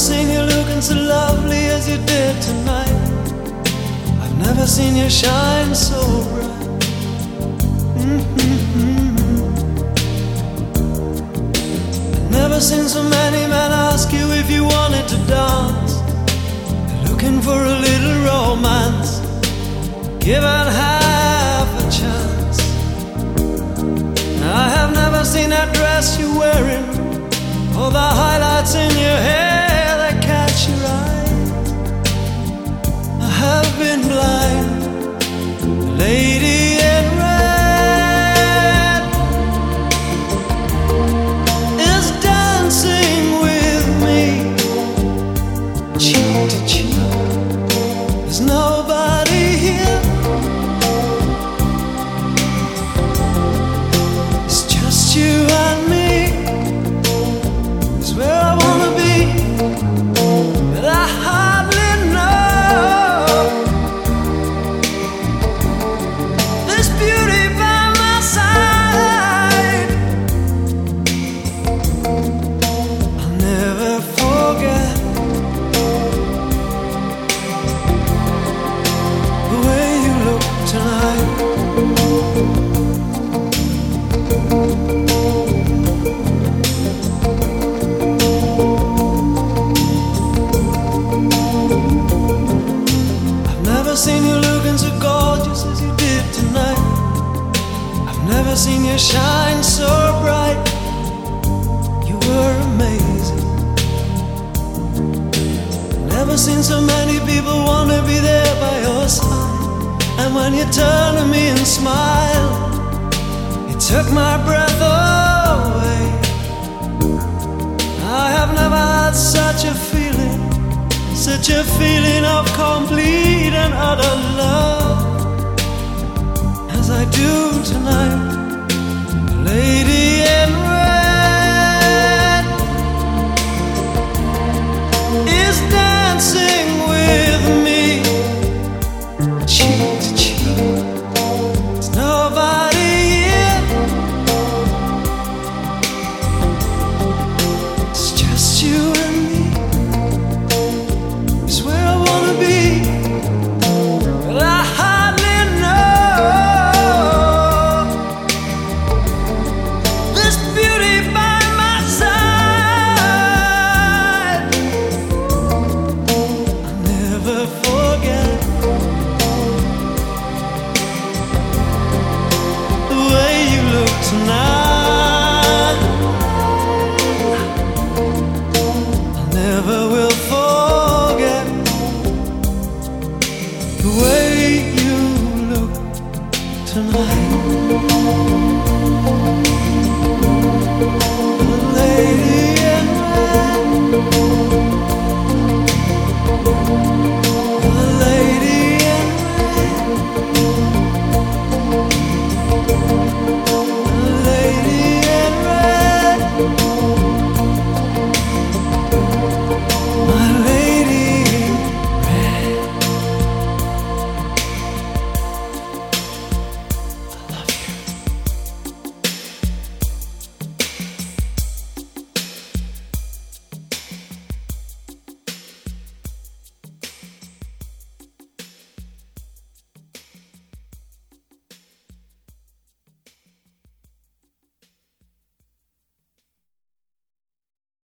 seen you looking so lovely as you did tonight. I've never seen you shine so bright. I've never seen so many men ask you if you wanted to dance. They're looking for a little romance, given half a chance. I have never seen that dress you're wearing, or the highlights in your hair that catch your eye. I have been blind. The lady in red is dancing with me, cheek to cheek. There's nobody here. It's just you and me. It's where I wanna be, but I hardly know. This beauty by my side, I'll never forget the way you look tonight. I've never seen you looking so gorgeous as you did tonight. I've never seen you shine so bright. You were amazing. Never seen so many people want to be there by your side. And when you turned to me and smiled, it took my breath away. I have never had such a feeling, such a feeling of complete and utter love as I do tonight, lady.